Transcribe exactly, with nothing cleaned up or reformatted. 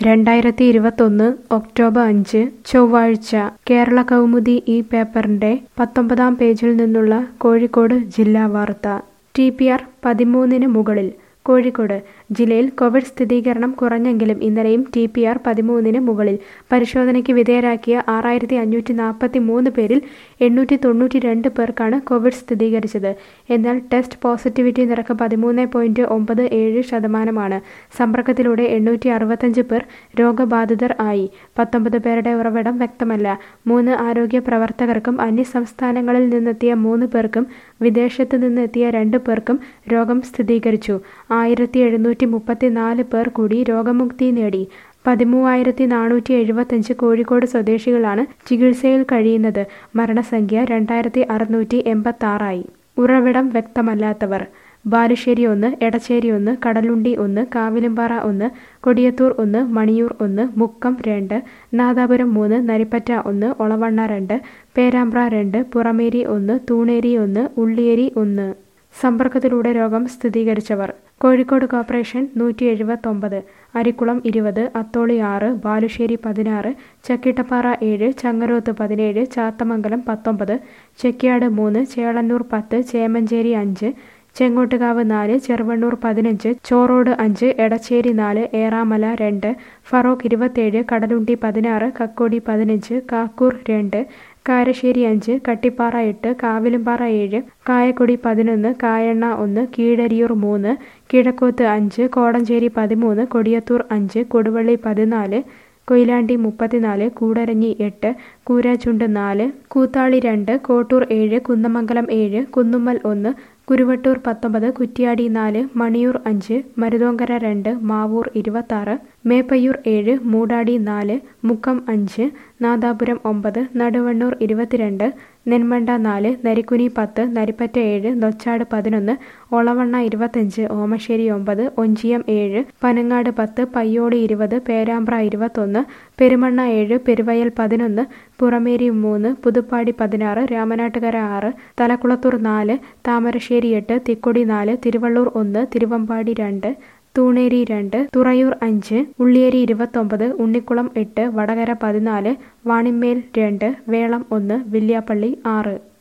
രണ്ടായിരത്തി ഇരുപത്തൊന്ന് ഒക്ടോബർ അഞ്ച് ചൊവ്വാഴ്ച കേരള കൗമുദി ഈ പേപ്പറിന്റെ പത്തൊമ്പതാം പേജിൽ നിന്നുള്ള കോഴിക്കോട് ജില്ലാ വാർത്ത. ടി പി ആർ പതിമൂന്നിന് മുകളിൽ. കോഴിക്കോട് ജില്ലയിൽ കോവിഡ് സ്ഥിരീകരണം കുറഞ്ഞെങ്കിലും ഇന്നലെയും ടി പി ആർ പതിമൂന്നിന് മുകളിൽ. പരിശോധനയ്ക്ക് വിധേയരാക്കിയ ആറായിരത്തി അഞ്ഞൂറ്റി നാൽപ്പത്തി മൂന്ന് പേരിൽ എണ്ണൂറ്റി തൊണ്ണൂറ്റി രണ്ട് പേർക്കാണ് കോവിഡ് സ്ഥിരീകരിച്ചത്. എന്നാൽ ടെസ്റ്റ് പോസിറ്റിവിറ്റി നിരക്ക് പതിമൂന്ന് പോയിന്റ് ഒമ്പത് ഏഴ് ശതമാനമാണ്. സമ്പർക്കത്തിലൂടെ എണ്ണൂറ്റി അറുപത്തഞ്ച് പേർ രോഗബാധിതർ ആയി. പത്തൊമ്പത് പേരുടെ ഉറവിടം വ്യക്തമല്ല. മൂന്ന് ആരോഗ്യ പ്രവർത്തകർക്കും അന്യസംസ്ഥാനങ്ങളിൽ നിന്നെത്തിയ മൂന്ന് പേർക്കും വിദേശത്ത് നിന്നെത്തിയ രണ്ട് പേർക്കും രോഗം സ്ഥിരീകരിച്ചു. ആയിരത്തി എഴുന്നൂറ്റി മുപ്പത്തി നാല് പേർ കൂടി രോഗമുക്തി നേടി. പതിമൂവായിരത്തി നാനൂറ്റി എഴുപത്തഞ്ച് കോഴിക്കോട് സ്വദേശികളാണ് ചികിത്സയിൽ കഴിയുന്നത്. മരണസംഖ്യ രണ്ടായിരത്തി അറുന്നൂറ്റി എൺപത്തി ആറായി. ഉറവിടം വ്യക്തമല്ലാത്തവർ. ബാലുശ്ശേരി ഒന്ന്, എടച്ചേരി ഒന്ന്, കടലുണ്ടി ഒന്ന്, കാവിലുംപാറ ഒന്ന്, കൊടിയത്തൂർ ഒന്ന്, മണിയൂർ ഒന്ന്, മുക്കം രണ്ട്, നാദാപുരം മൂന്ന്, നരിപ്പറ്റ ഒന്ന്, ഒളവണ്ണ രണ്ട്, പേരാമ്പ്ര രണ്ട്, പുറമേരി ഒന്ന്, തൂണേരി ഒന്ന്, ഉള്ളിയേരി ഒന്ന്. സമ്പർക്കത്തിലൂടെ രോഗം സ്ഥിരീകരിച്ചവർ. കോഴിക്കോട് കോർപ്പറേഷൻ നൂറ്റി എഴുപത്തൊമ്പത്, അരിക്കുളം ഇരുപത്, അത്തോളി ആറ്, ബാലുശ്ശേരി പതിനാറ്, ചക്കിട്ടപ്പാറ ഏഴ്, ചങ്ങരോത്ത് പതിനേഴ്, ചാത്തമംഗലം പത്തൊമ്പത്, ചെക്യാട് മൂന്ന്, ചേളന്നൂർ പത്ത്, ചേമഞ്ചേരി അഞ്ച്, ചെങ്ങോട്ടുകാവ് നാല്, ചെറുവണ്ണൂർ പതിനഞ്ച്, ചോറോട് അഞ്ച്, എടച്ചേരി നാല്, ഏറാമല രണ്ട്, ഫറോക്ക് ഇരുപത്തേഴ്, കടലുണ്ടി പതിനാറ്, കക്കോടി പതിനഞ്ച്, കാക്കൂർ രണ്ട്, കാരശ്ശേരി അഞ്ച്, കട്ടിപ്പാറ എട്ട്, കാവിലുംപാറ ഏഴ്, കായക്കൊടി പതിനൊന്ന്, കായണ്ണ ഒന്ന്, കീഴരിയൂർ മൂന്ന്, കിഴക്കോത്ത് അഞ്ച്, കോടഞ്ചേരി പതിമൂന്ന്, കൊടിയത്തൂർ അഞ്ച്, കൊടുവള്ളി പതിനാല്, കൊയിലാണ്ടി മുപ്പത്തിനാല്, കൂടരഞ്ഞി എട്ട്, കൂരാച്ചുണ്ട് നാല്, കൂത്താളി രണ്ട്, കോട്ടൂർ ഏഴ്, കുന്നമംഗലം ഏഴ്, കുന്നുമ്മൽ ഒന്ന്, കുരുവട്ടൂർ പത്തൊമ്പത്, കുറ്റ്യാടി നാല്, മണിയൂർ അഞ്ച്, മരുതോങ്കര രണ്ട്, മാവൂർ ഇരുപത്താറ്, മേപ്പയ്യൂർ ഏഴ്, മൂടാടി നാല്, മുക്കം അഞ്ച്, നാദാപുരം ഒമ്പത്, നടുവണ്ണൂർ ഇരുപത്തിരണ്ട്, നെന്മണ്ട നാല്, നരിക്കുനി പത്ത്, നരിപ്പറ്റ ഏഴ്, നൊച്ചാട് പതിനൊന്ന്, ഒളവണ്ണ ഇരുപത്തഞ്ച്, ഓമശ്ശേരി ഒമ്പത്, ഒഞ്ചിയം ഏഴ്, പനങ്ങാട് പത്ത്, പയ്യോളി ഇരുപത്, പേരാമ്പ്ര ഇരുപത്തൊന്ന്, പെരുമണ്ണ ഏഴ്, പെരുവയൽ പതിനൊന്ന്, പുറമേരി മൂന്ന്, പുതുപ്പാടി പതിനാറ്, രാമനാട്ടുകര ആറ്, തലക്കുളത്തൂർ നാല്, താമരശ്ശേരി എട്ട്, തിക്കൊടി നാല്, തിരുവള്ളൂർ ഒന്ന്, തിരുവമ്പാടി രണ്ട്, തൂണേരി രണ്ട്, തുറയൂർ അഞ്ച്, ഉള്ളിയേരി ഇരുപത്തൊമ്പത്, ഉണ്ണിക്കുളം എട്ട്, വടകര പതിനാല്, വാണിമ്മേൽ രണ്ട്, വേളം ഒന്ന്, വില്യാപ്പള്ളി ആറ്.